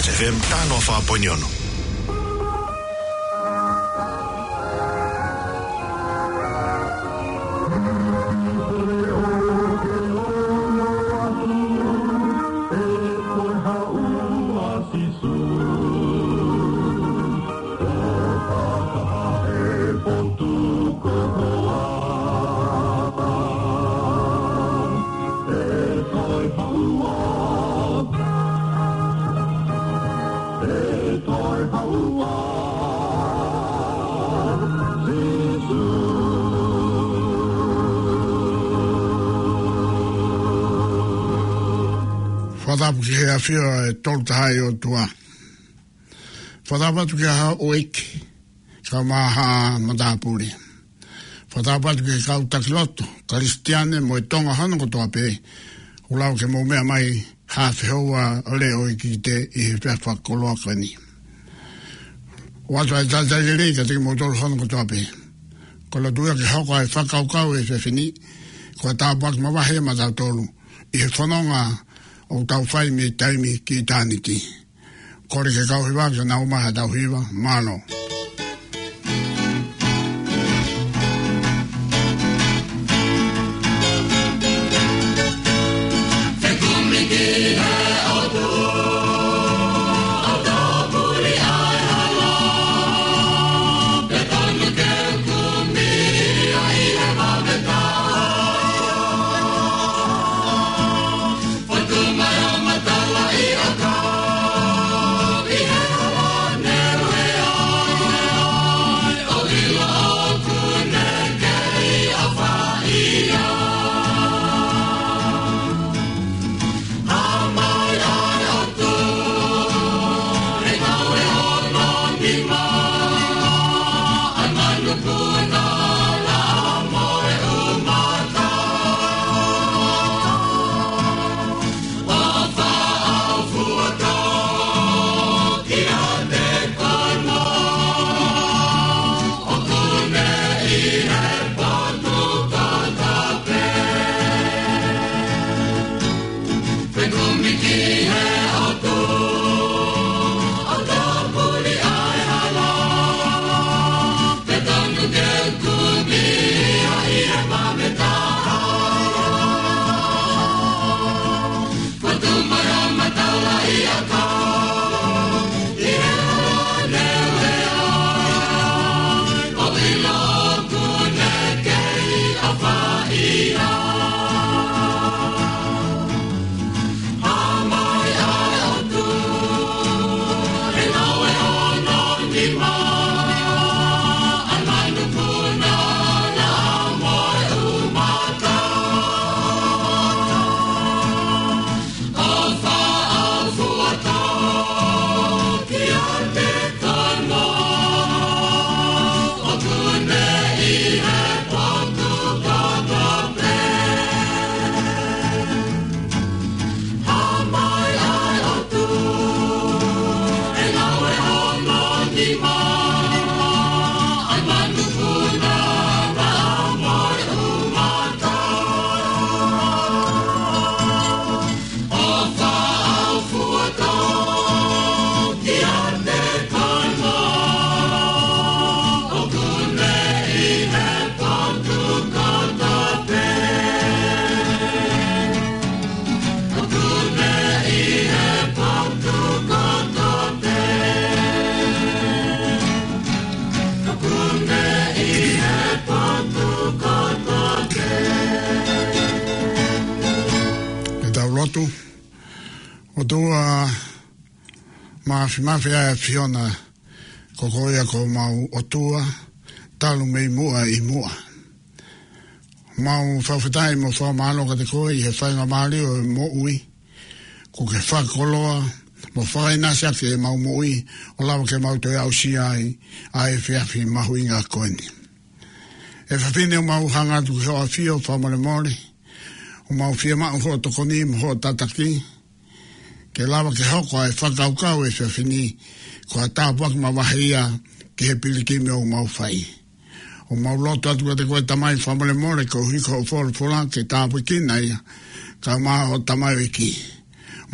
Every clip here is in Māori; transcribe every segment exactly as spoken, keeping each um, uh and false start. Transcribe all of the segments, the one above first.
Touch F M tano fa ponyono. Whadapu ki hea whia e tolu tahai o tua. Whadapu ki ha o eki, ka maha matapuri. Whadapu ki kau takiloto, karistiane mo e tonga hana ko toa pe. Ulau ke mo mea mai ha whihoa o le o iki te i he whia whakoloa kani. Watu ai tātai rei ka te mo tolu hana ko toa pe. Ko la tuia ki hoko ai whakaukau e whiwhini, ko a tāpaki mawahe matatolu, i he whanonga o tau whai me taimi ki tāniti. Kore ke kauhiwa ka nau maha tau hiwa, mālo. Mafia Fiona kokoia ko mau otua talu mei mua i mua mau whawhitai mo wha malo ka te koe i he whainga maali o mo ui ko ke whakoloa mo whaina siaki e mau mo ui o lawa ke mau toi au si ai ai whiawhi mahu inga koeni e whawhine o mau hanga tu ke hoa whio whamole mole o mau whia mau hoa tokoni mo hoa tataki ke lawa ke hoko ai whakaukau e whiawhini ko a tāpuak ma wahia ke he pilikimi o mau whai. O mau loto atu ka te koe tamai whamole more ko hiko o whore whora ke tāpu kina ia ka maa o tamai wiki.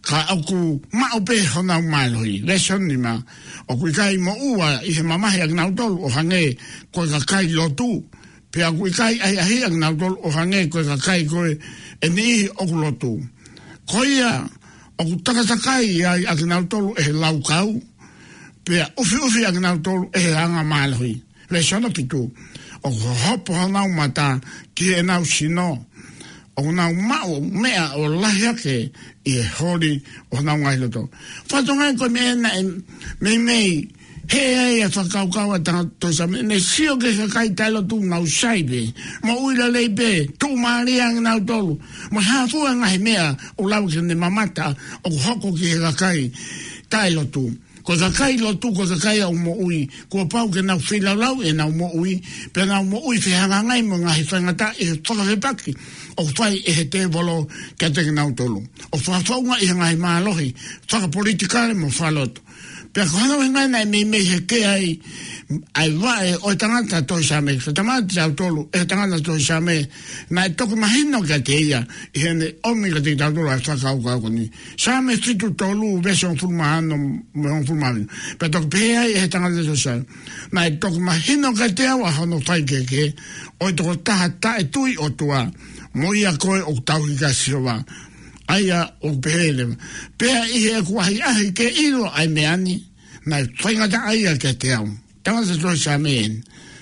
ka aku maupe hona maloi lesoni ma o ku kai mo ua i he mamahi ag nautolu o hange koe ka kai lotu pe aku kai ai ahi ag nautolu o hange koe ka kai koe e ni o ku lotu koia o ku takatakai ai ag nautolu e laukau pe ufi ufi ag nautolu e hanga maloi lesona pitu o hopo hana umata ki e nau sino o nau mau mea o lahi ake i e hori o nau ngai loto. Whatongai koe mea na e mei mei he e e whakaukau a tanga toisa me ne sio ke ka kai tailo tu nau saibe mo uila leibe tu maria nau tolu mo hafua ngai mea o lau ke ne mamata o hoko ki he ka kai tailo tu. Ko ka kai lo tu ko ka kai au mo ui ko pau ke na fila lau e na mo ui pe na mo ui fe hanga ngai mo ngai fanga e toka fe paki o fai e te volo ke te na tolu o fa fa nga e ngai ma lohi fa politika mo fa lot pe ko na ngai na me me he ke ai ai vai o tanga to xame se tama ja tolu e tanga to xame na to ko mahino ke te ia e ne o mi ke te tolu a fa ka ka ni xame si tu tolu version fulmano mo fulmano pe to pe ai e tanga to xame na to ko mahino ke te wa no fai ke ke o to ta ta e tui o tua mo ia koe o tau ki ka siwa aia o pehele pea i he kuahi ahi ke ilo ai meani na whaingata aia ke te au tanga se toi sa meen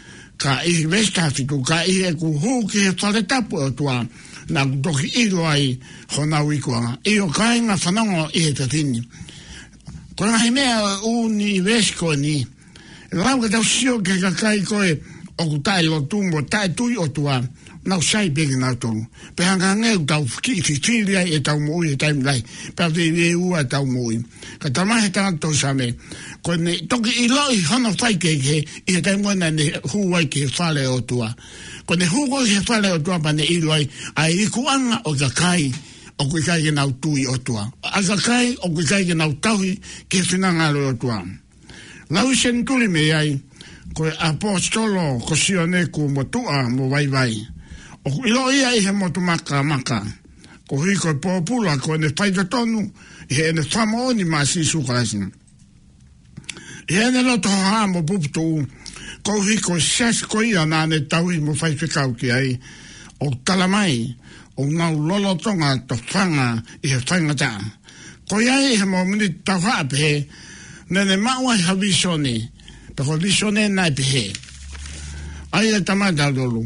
ka i vesta fitu ka i he ku huu ki he whare tapu o tua na toki ilo ai honau i kuanga i o kainga whanongo i he tatini kona he mea u ni vesko ni lau ka tau sio ke ka kai koe o ku tai lo tumbo tai tui o tua nau sai begi nau tonu. Pe hanga ngeu tau ki fifiria e tau mui e taim lai. Pe a vei ua tau mui. Ka tamahe tanga tau same. Ko ne toki i loi hono whai keke i he taim wana ne huwai ke whale o tua. Ko ne huwai ke whale o tua pa ne i loi a i kuanga o ka kai o kui kai ke nau tui o tua. A ka kai o kui kai ke nau tauhi ke whinangalo o tua. Lau sen tuli me ai ko apostolo ko sione ku mo tua mo vai vai. O ilo ia i he motu maka maka. Ko hui ko popula ko ne whaita tonu i he ne whamoni ma si sukarasi. I he ne loto haa mo puputu ko hui ko sias ko ia nā ne taui mo whaipikau ki ai. O talamai o ngau lolo tonga to whanga i he whaingata. Ko iai i he mo mini tau haa pehe ne ne maua i ha visone. Peko visone nai pehe. Ai e tamata dolu.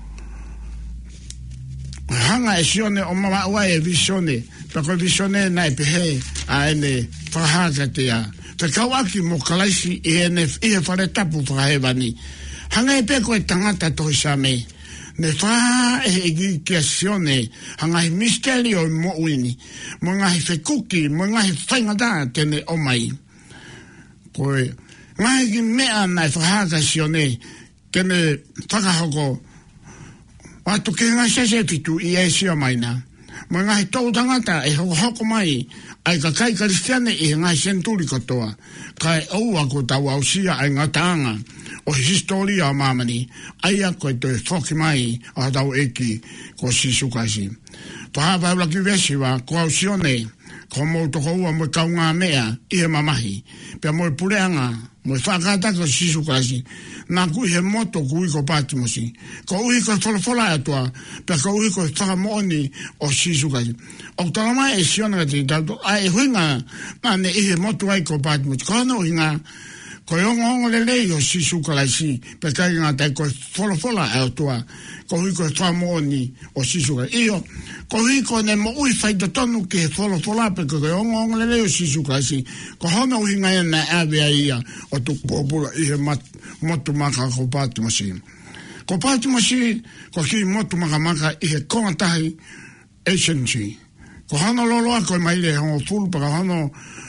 Hanga e sione o mama ua e visione pako visione nai pehe a ene whahaka te a te kawaki mo kalaisi i ene i e whare tapu whahewani hanga e peko e tangata tohi sa me ne whaha e egi kia sione hanga i misterio i mo uini mo ngahi whekuki mo ngahi whaingata tene o mai koe ngahi ki mea nai whahaka sione tene whakahoko Watu ke ngai sese fitu i e sio maina. Mo ngai tau tangata e hoko hoko mai. Ai ka kai kristiane i ngai senturi katoa. Kai oua ko tau au sia ai ngatanga. O historia o mamani. Ai a koe toi whoki mai a tau eki ko sisukasi. Paha la ki vesi wa ko au sione. Ko mo toko ua mo kau ngā mea i he mamahi. Pea mo e pureanga. Mo e whakata ko sisukasi. Nā kui he moto kui ko Patimosi. Ko uhi ko whalafola atua, pia ko uhi ko whakamoni o sisukasi. O talamai e siona ka te tauto, a e huinga, nā ne i he moto ai ko Patimosi. Ko hana uhinga, ko yongo ongo le lei o sisukalasi, pia kai ngā tai ko whalafola atua, ko uhi ko whamoni o sisukasi. Iyo, ko uhi ko ne mo ui whaita tonu ke whalafola, pia ko yongo ongo le lei o sisukalasi. Ko hana uhinga e na awea ia o tuku popula i he matu. Motu maka ko Patimosi. Ko Patimosi, ko ki motu maka maka i he kongatahi agency. Ko hano loloa ko mai le hongo fulu paka hano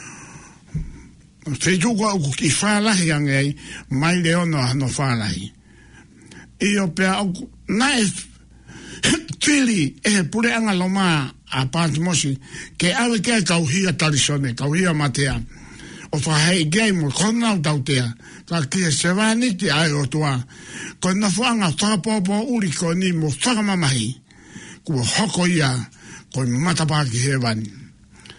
wheituka uku ki whalahi angei mai le ono hano whalahi. Iyo pia uku nae tili e he pure anga loma a Patimosi ke awe kia kauhia tarisone, kauhia matea. O whahei game o kona o tautea. Ka kia sewani ki ai o tua. Ko na whanga whakapopo uri ko ni mo whakamamahi. Kua hoko ia ko matapaki he wani.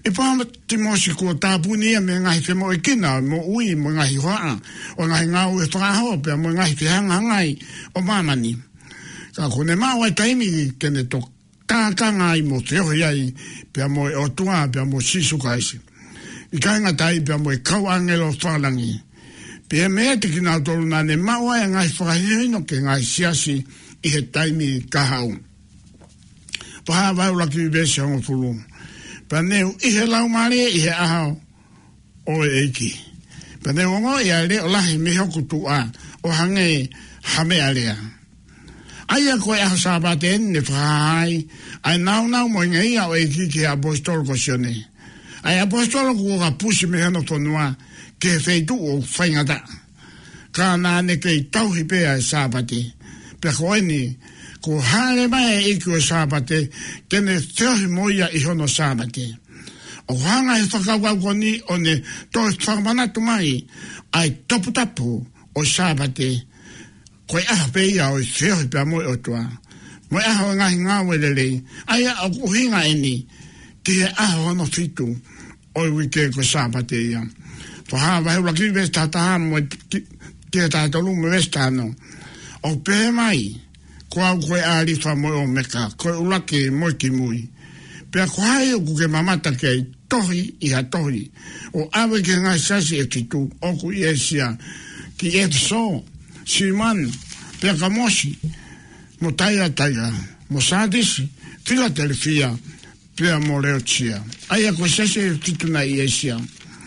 E pa te mosi ko tāpuni me ngai te mo ikina, mo ui, mo ngai hoa, o ngai ngau e whakaho, pia mo ngai te hanga ngai o mamani. Ka kone mau ai taimi kene to kākanga i mo te ohi ai, pia mo e otua, pia mo sisu kaisi. I kainga tai, pia mo e kau angelo whalangi. Pia mea te kina tolu nane mau ai ngai whakahihino ke ngai siasi i he taimi kahau. Paha vau laki vese ongo fulu. Paneu i he lau maria i he ahau o e eiki. Paneu ongo i a le o lahi me hoku tu a o hange hame alea. Aia koe aho sabate enne whahai, ai nau nau mo inga ia o eiki ki apostolo ko sione. Ai apostolo ko ka pusi me hano tonua ke feitu o whaingata. Ka nane kei tauhi pea e sabate. Pea koe ni ko hale mai e iki o sabate, kene teohi moia i hono sabate. O hanga e whakawau koni o ne to whakamanatu mai, ai topu tapu o sabate, koe aha peia o teohi pia moi o tua. Moi aha o ngahi ngawe lelei, ai a uhinga eni, ki he aha hono fitu, o wike ko sabate ia. Whaha wahe waki vesta taha mo ki he tātolu me vesta no. O pehe mai, koa koe arifa mo o meka, koe ulake mo ki mui. Pea koe o kuke mamata kei tohi i ha tohi. O awe ke ngai sasi e kitu, oku i esia, ki e so, si man, pea ka mosi, mo taia taia, mo sadisi, Philadelphia, pea mo leo tia. Aia koe sasi e kitu na i esia.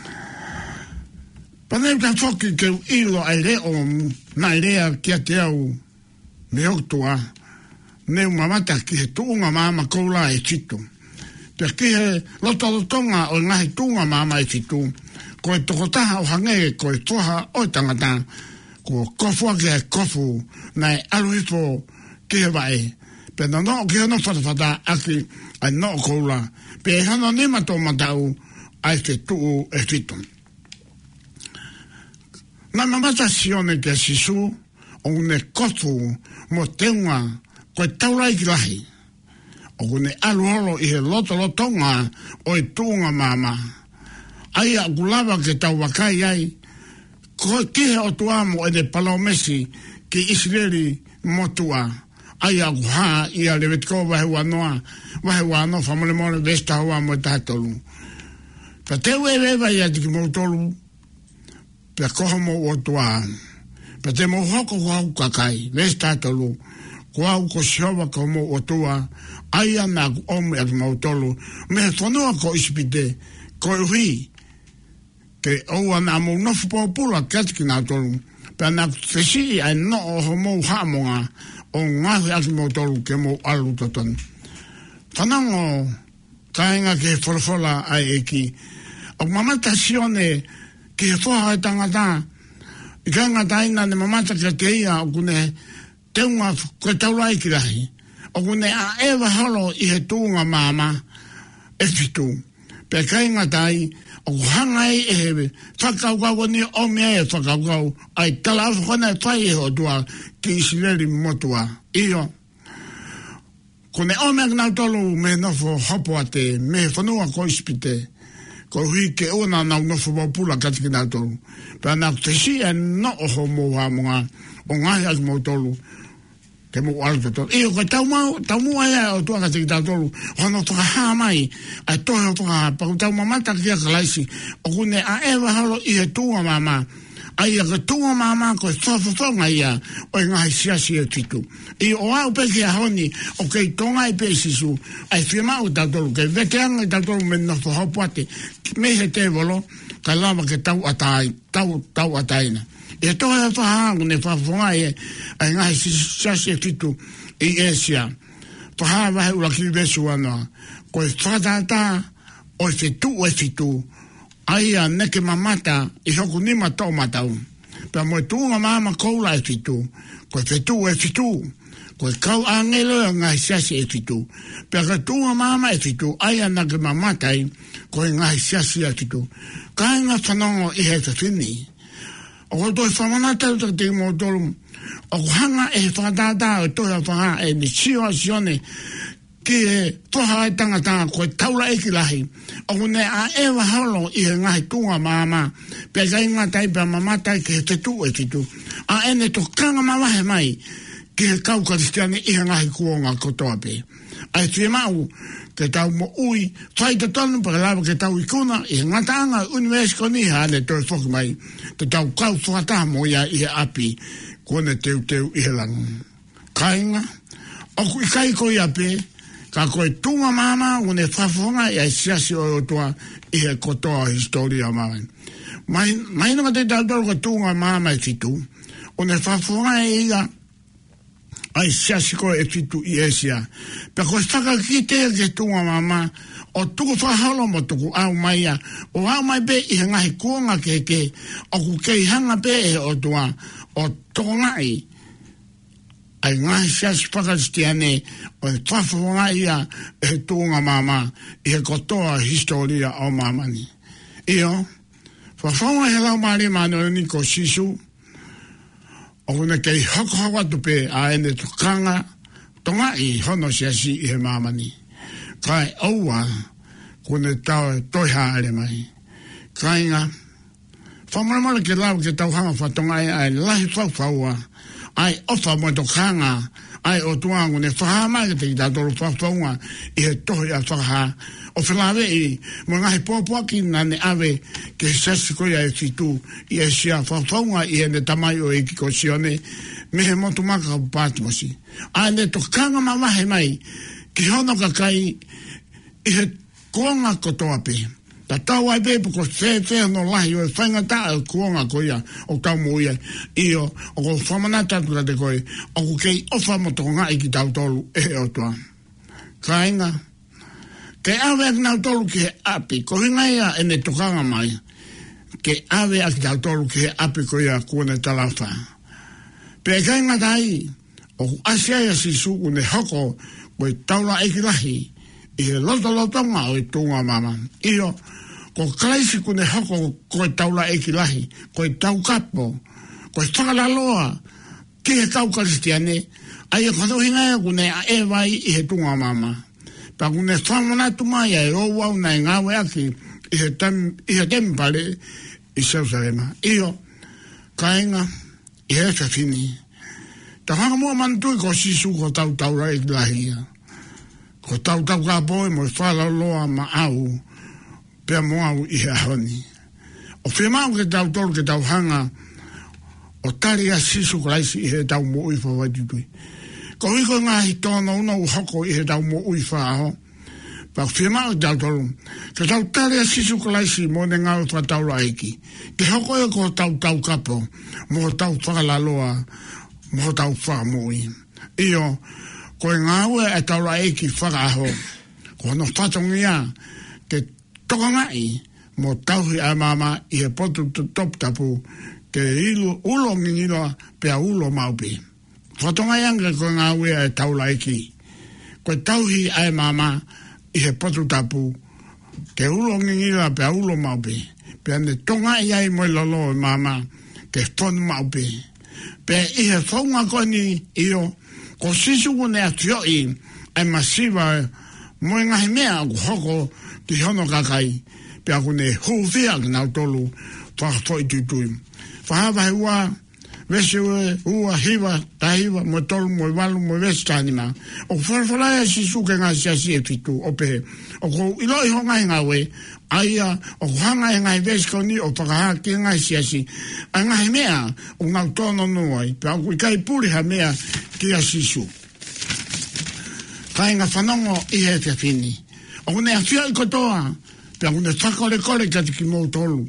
Panei ka foki ke ilo ai leo, na lea kia te au, me oktua, ne mamata ki he tuunga mama koula e titu. Pea ki he lota lotonga o ngahi tuunga mama e titu, ko e tokotaha o hange ko e toha o e tangata, ko kofua ki he kofu, na e aluhifo ki he wae. Pea no no ki hano whatawhata aki ai no koula, pea hano nima tō matau ai te tuu e titu. Na mamata sione ke sisu, o ne kofu mo teunga koe taurai ki lahi. O ne aluholo i he loto lotonga o i tuunga mama. Ai a gulawa ke tau wakai ai, koe kihe o tuamo e ne palomesi ki Israeli motua. Ai a guha i a lewetiko wahe wanoa, wahe wanoa whamole mole vesta hoa mo e tātolu. Pa te wewewa i a tiki mautolu, pia koho mo o tua. Pa te mo hoko ko au kakai, vesta tolu, ko au ko siowa ko mo o tua, aia na ome ak mautolu, me whanua ko ispite, ko hui, ke oua na mo nofu pōpula katiki na tolu, pa na whesi ai no o homo hamonga, o ngahi ak mautolu ke mo alu tatonu. Whanango, kainga ke whorwhora ai eki, o mamata sione, ki he whoha e tangata, i kanga taina ne mamata ka te ia o kune teunga koe taulai ki rahi. O kune a ewa halo i he tūnga mama e fitu. Pea kainga tai, o hangai e hewe, whakaukau ni o mea e whakaukau, ai tala afu kona e whai e ho tua ki Israeli motua. Iyo. Kune o mea knau tolu me nofo hopo ate, me whanua ko ispite. Ko hui ke ona nau nofu wapula katiki nā tolu. Pea nā te si e no oho mō hamonga o ngahi aki mō tolu ke mō alu tolu. Iyo koe tau mau, tau mua ea o tua katiki nā tolu, hono toka haa mai, ai tohe o toka haa, paku tau mamata ki a kalaisi, o kune a ewa halo i he tūa mama, ai a ka tūa mama koe whawhawhonga ia o i ngahi siasi e titu. I o au peke a honi, o kei tonga i pe sisu, ai whima o tautolu, kei veteanga i tautolu me nofo haupuate, me he te volo, ka lama ke tau atai, tau, tau ataina. E tohe a whahangu ne whawhonga e, ai ngahi siasi e titu i Asia. Whaha wahe ula ki vesu anoa, koe whatata o i fitu o i fitu, ai a neke mamata i hoku nima tō matau. Pea moe tūnga mama koula e fitu, koe fitu e fitu, koe kau angelo e ngai siasi e fitu. Pea ka tūnga mama e fitu, ai a neke mamatai, koe ngai siasi e fitu. Kai ngā whanongo i he whiwhini. O ko toi whamanata uta te mo tolu, o ko hanga e whakatata o toi a whanga e ni sio a sione, ki e toha e tangata koe taula e ki lahi. O ne a ewa holo i he ngahi tunga mama. Pea kai ngā tai pea mamatai ki he te tu e titu. A ene to kanga mawahe mai ki he kau karistiane i he ngahi kuonga kotoa pe. Ai tue mau ke tau mo ui whai te tonu pa lawa ke tau ikuna i he ngataanga universiko ni hane toi whoki mai te tau kau whakataha mo ia i he api kone teu teu i he langu. Kainga, oku i kai ko ia pe ka koe tunga mama une whafonga i ai siasi o toa i he kotoa historia mama. Mai, mai nunga te tau tau ka tunga mama e fitu. Une whafonga e ia ai siasi ko e fitu i esia. Pe koe whakakite ke tunga mama o tuku whahalo mo tuku au mai a. O au mai pe i he ngahi kuonga ke ke oku kei hanga pe e o toa o tongai. Ai ngahi siasi whakaristiane o e whawhonga ia e tūnga mama i he kotoa historia o mamani. Io, whawhonga he lau maari mano ni ko sisu o kuna kei hoko hoko tupe a ene tukanga tonga i hono siasi i he mamani. Kai aua kuna tau toiha ale mai. Kai nga whamaramala ke lau ke tau hanga whatonga e ai lahi whawhaua ai ofa mo to kanga ai o tuangu ne whahama ke te tatoro whawhaunga i he tohi a whakaha o whilawe i mo ngahi pōpuaki na ne awe ke sasiko ia e fitu i e sia whawhaunga i he ne tamai o e kiko sione me he motu maka ka pātimosi ai ne to kanga mawahe mai ki hono ka kai i he kuonga kotoa pe ta tau ai pe ko se se no lahi o whainga ta o kuonga ko ia o tau mo ia i o o ko whamanata tura te koe o ko kei ofa mo tonga i ki tau tolu e o toa kainga ke awe ak nau tolu ki he api ko hinga ia e ne tokanga mai ke awe ak tau tolu ki he api ko ia kuone talawha pe kainga tai o asia ia sisu une hoko koe taula e ki lahi i he loto lotonga o e tunga mama i o ko klaisi kune hoko koe taula e ki lahi, koe tau kapo, koe whakalaloa, ki he kau karistiane, ai e koto hinga e kune a e vai i he tunga mama. Pa kune whamanatu mai e o wau na e ngawe aki i he, tem, i he tempale i Seusarema. Io, kainga, i he whawhini. Ta hanga mua mantui ko sisu ko tau taula e ki lahi. Ko tau tau kapo e mo whalaloa ma au, pea moau i he ahoni. O whiamau ke tau tolu ke tau hanga o tari a sisu kalaisi i he tau mo ui whawaitutui. Ko hiko ngā hi tōna una u hoko i he tau mo ui whaaho. Pa whiamau ke tau tolu. Ke tau tari a sisu kalaisi mo ne ngā ua tau laiki. Ke hoko e ko tau tau kapo mo tau whakalaloa mo tau whaamoi. Io, ko e ngā ua e tau laiki whakaaho. Ko no whatongia ke toka ngai mo tauhi a mama i he potu top tapu ke ilu ulo ngingilo pe a ulo maupi. Whatonga yanga ko ngā wea e taula eki. Ko tauhi a mama i he potu tapu ke ulo ngingilo pe a ulo maupi. Pe ane tonga i ai mo lolo e mama ke fonu maupi. Pe i he whaunga koni i o ko sisu kone a tio i ai masiva mo ngahi mea ku hoko ki hono kakai, pe ako ne huvea ki nau tolu whakatoi tutui. Whahawa he ua, vese ue, ua, hiwa, tahiwa, mo tolu, mo walu, mo vese tānima. O whalawhalaya si suke ngā siasi e fitu, o pehe. O ko ilo i honga hinga we, aia, o ko hanga e ngai vese koni, o whakaha ki ngā siasi. A ngai mea, o ngau tono nuai, pe ako i kai puri ha mea ki a sisu. Kai ngā whanongo i he te whini. O kune a whia i kotoa, pia kune whakore kore ka te ki mou tolu,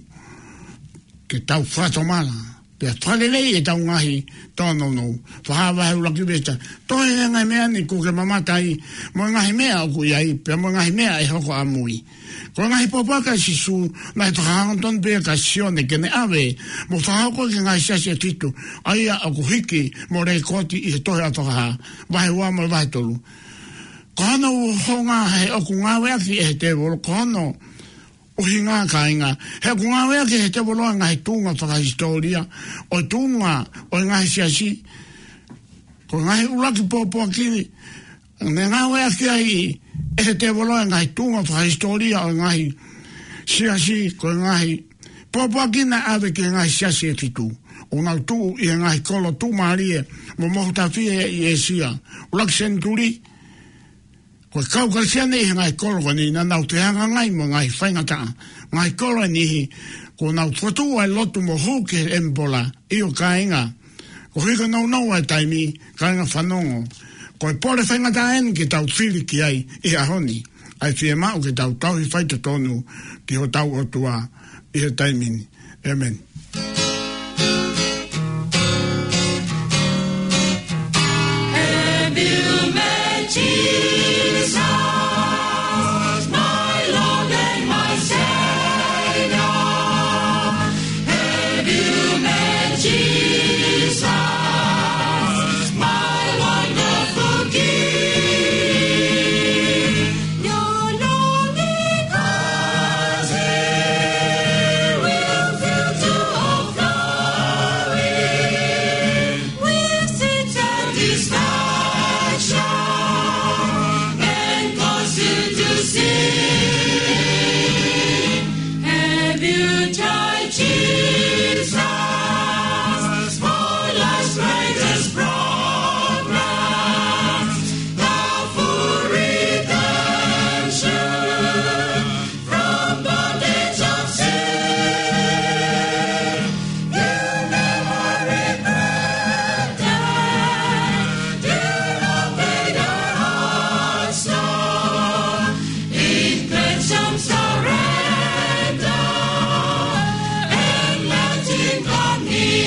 ke tau whatomala, pia whalelei e tau ngahi tōno no, whahawa heu laki besta, toi e ngai mea ni ko ke mamatai, mo ngahi mea o ku iai, pia mo ngahi mea e hoko amui. Ko ngahi popaka si su, nai whakahangon pia ka sione kene awe, mo whahako ke ngai siasi e titu, aia o ku hiki mo rei koti i he tohe a whakaha, wahe ua mo wahe tolu. Ko hana u honga he o ku ngā wea ki e he te wolo, ko hana o hi ngā kāinga. He ku ngā wea ki he te wolo ngā he tūnga whakahistoria, o tūnga o ngā he siasi, ko ngā he ulaki pōpua kiri, Ne ngā wea ki ai, e te woloa ngai tunga wha historia o ngai siasi ko ngai popakina ave ke ngai siasi e fitu. O nau tu i ngai kolo tu marie, mo mohu ta fie i e sia. Ulak senturi, ko kau kalsiane i ngai kolo ko ni na nau te hanga ngai mo ngai whaingata. Ngai kolo ni ko nau fotu ai lotu mo huke embola, i o kainga. Ko hika nau nau ai taimi, kainga whanongo. Ko e pole whaingata en ki tau whiri ki ai i ahoni. Ai fie mau ki tau tau i whaita tonu ki ho tau o tua i he taimini. Amen. Have you met Jesus, my Lord and my Savior? Have you met Jesus, my wonderful King? Your longing heart will fill to overflowing with sweet satisfaction and cause you to sing. Have you tried Jesus for life's greatest program, the full redemption from bondage of sin? You'll never regret that. You'll obey your heart's song in pledge of surrender and let Him come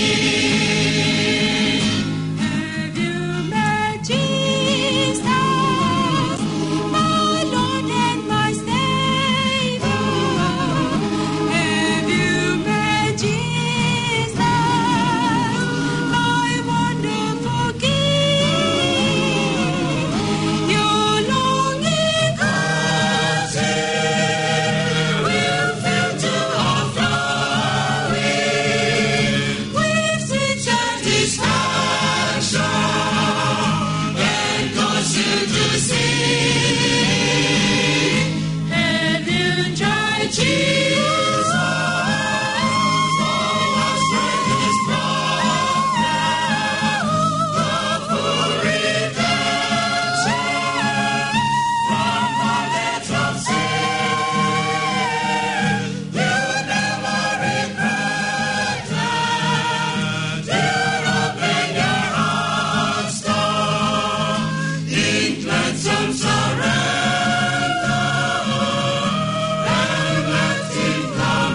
in. Have you met Jesus, my Lord and my Savior? Have you met Jesus, my wonderful King? Your longing heart will fill to overflowing with sweet satisfaction and cause you to sing. Have you tried Jesus for life's greatest program, the full redemption from bondage of sin? You'll never regret that. You'll obey your heart's song in ransom surrender and let Him come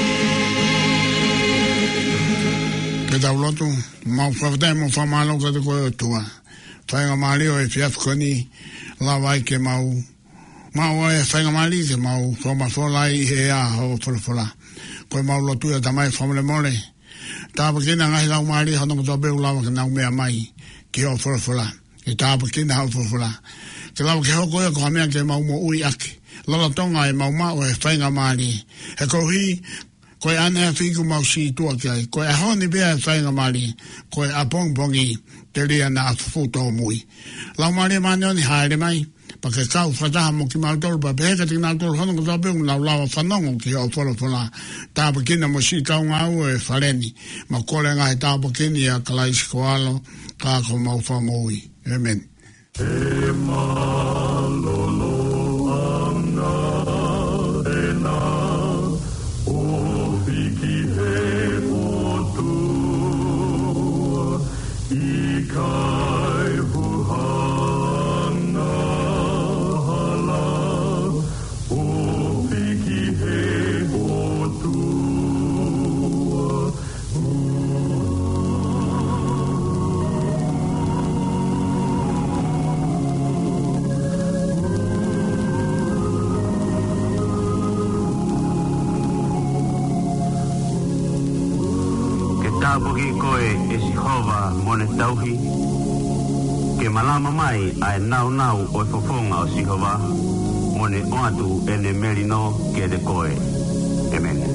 in. Ke tau lotu, mau whawhatai mo whamalo ka te koe o tua. Whainga maali o e whiafkoni, la wai ke mau. Mau e whainga maali ke mau, whamawholai i he a ho whalawhala. Koe mau lotu e tamai whamale mole. Tāpa kina ngahi lau maali, hononga tō beu lawa ke nau mea mai, ki ho whalawhala. E tāpa kina hau whalawhala. Ke lawa ke hoko e ko hamea ke mau mo ui aki. Lala tonga e mau mau e whainga maali. He kohi, koe ane a whiku mau si tua ki ai. Koe a honi bea e whainga maali. Koe a pongpongi te ria na afufuto mui. Lau maali mani oni haere mai. Pa ke kau whataha mo ki mau tolu pa peheka ti ngā tolu hononga tō peungu lau lawa whanongo ki au whalawhala. Tāpa kina mo si kau ngā ua e whareni. Ma kore ngā he tāpa kini a kalaisi koalo. Kako mau whamoi. Amen. Tāpoki koe e Sihova mone tauhi, ke malama mai ai nau nau o e whafonga o Sihova, mone oatu ene merino ke de koe. Amen.